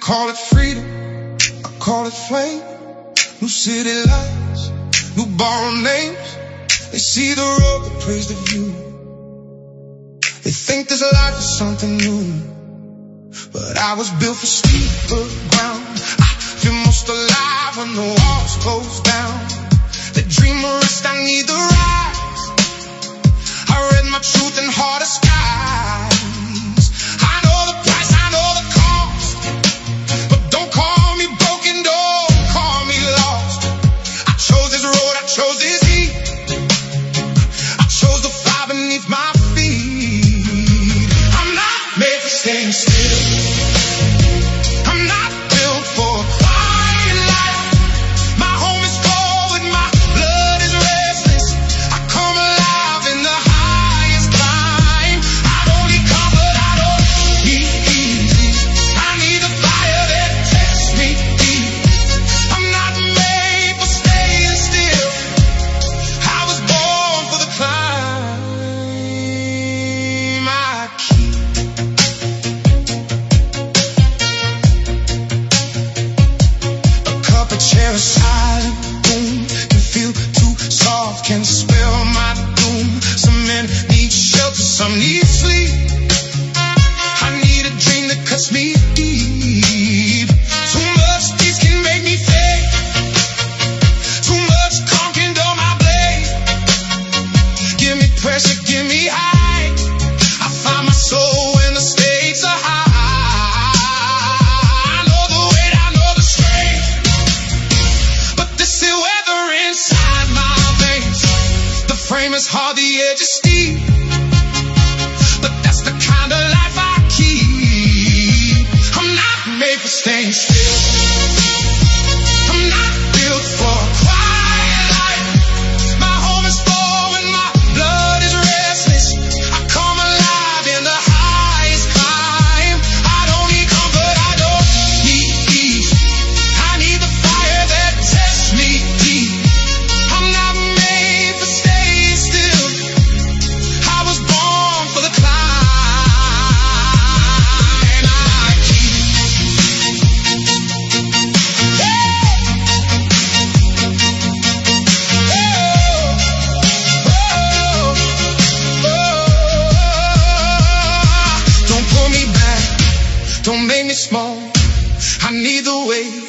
call it freedom, I call it flame. New city lights, new borrowed names. They see the road, they praise the view. They think this life is something new, but I was built for steeper ground. I feel most alive when the walls close down. The dreamerist, I need the rise. I read my truth in harder skies. I know the price, I know the cost, but don't call me broken, don't call me lost. I chose this road, I chose this heat. I chose the fire beneath my feet. I'm not made for staying still. I'm not built for a quiet life. My home is cold and my blood is restless. I come alive in the highest climb. I don't need comfort, I don't need easy. I need a fire that tests me deep. I'm not made for staying still. I was born for the climb. I keep a cup of cherry silent boom. Can feel too soft, can spell my doom. Some men need shelter, some need sleep. I need a dream that cuts me deep. Too much peace can make me fake. Too much calm can dull my blade. Give me pressure, give me height. I find my soul when the stakes are high. I know the weight, I know the strain, but this is weather inside my veins. The frame is hard, the edge is steep, but that's the kind of life I keep. I'm not made for staying still. I'm not built for a quiet life. My home is full when my blood is restless. I come alive in the highest climb. I don't need comfort, I don't need ease. I need the fire that tests me deep. I'm not made for staying still. I was born for the climb. I keep don't pull me back, don't make me small. I need the weight